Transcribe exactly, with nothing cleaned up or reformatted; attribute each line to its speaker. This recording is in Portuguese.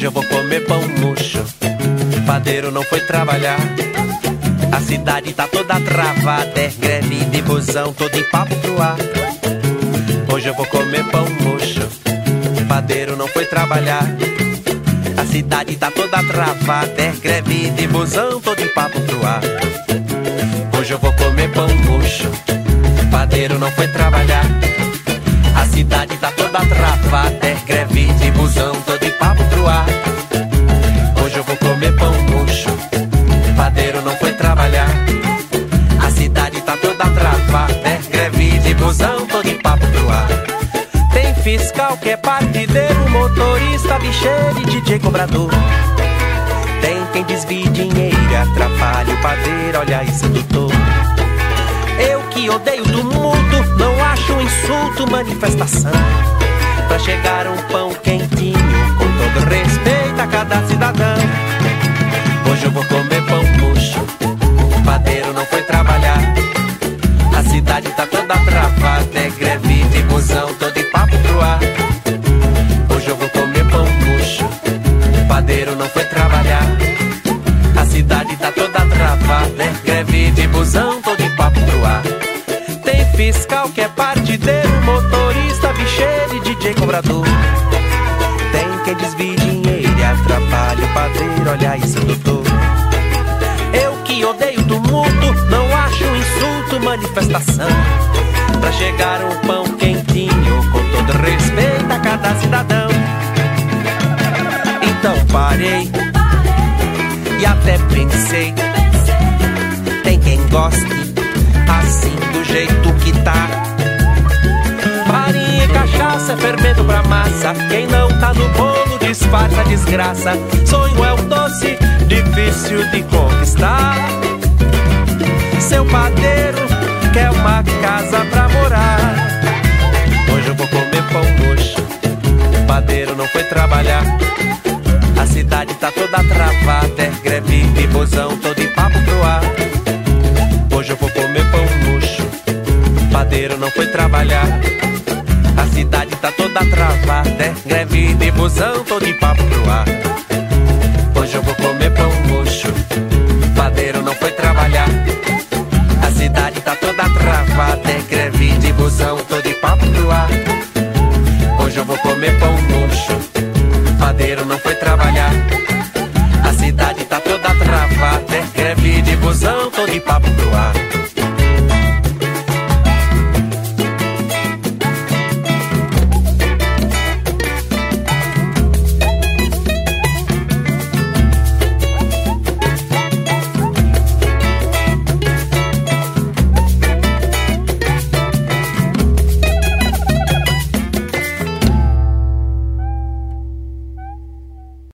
Speaker 1: Hoje eu vou comer pão murcho. Padeiro não foi trabalhar. A cidade tá toda travada, é greve de busão, todo em papo pro ar. Hoje eu vou comer pão murcho. Padeiro não foi trabalhar. A cidade tá toda travada, é greve de busão, todo em papo pro ar. Hoje eu vou comer pão murcho. Padeiro não foi trabalhar. A cidade tá toda travada, é greve de busão, todo em papo pro ar. Hoje eu vou comer pão murcho. Padeiro não foi trabalhar. A cidade tá toda travada, é greve de busão, todo em papo pro ar. Tem fiscal que é partideiro, motorista, bicheiro e D J cobrador. Tem quem desvie dinheiro e atrapalha o padeiro, olha isso, doutor. Eu que odeio tumulto, não acho um insulto manifestação. Pra chegar um pão quentinho, com todo respeito a cada cidadão. Hoje eu vou comer pão murcho. O padeiro não foi trabalhar. A cidade tá toda travada, é greve de busão, todo em papo pro ar. Hoje eu vou comer pão murcho. O padeiro não foi trabalhar. A cidade tá toda travada, é greve de busão, todo em papo pro ar. Tem fiscal que é partideiro, motorista, bicheiro e D J cobrador. Tem quem desvie dinheiro e atrapalha o padeiro, olha isso, doutor. Eu que odeio tumulto, não acho um insulto manifestação. Pra chegar um pão quentinho, com todo respeito a cada cidadão. Então parei e até pensei, tem quem goste assim do jeito que tá. Farinha e cachaça é fermento pra massa. Quem não tá no bolo disfarça a desgraça. Sonho é um doce difícil de conquistar. Seu padeiro quer uma casa pra morar. Hoje eu vou comer pão murcho. O padeiro não foi trabalhar. A cidade tá toda travada, é greve de busão, todo em papo pro ar. Hoje eu vou comer pão murcho. Padeiro não foi trabalhar. A cidade tá toda travada, é greve de busão, todo em papo pro ar. Hoje eu vou comer pão murcho. Padeiro não foi trabalhar. A cidade tá toda travada, é greve de busão, todo em papo pro ar. Hoje eu vou comer pão murcho. Padeiro não foi trabalhar. A cidade tá toda travada, é greve de busão, todo em papo pro ar.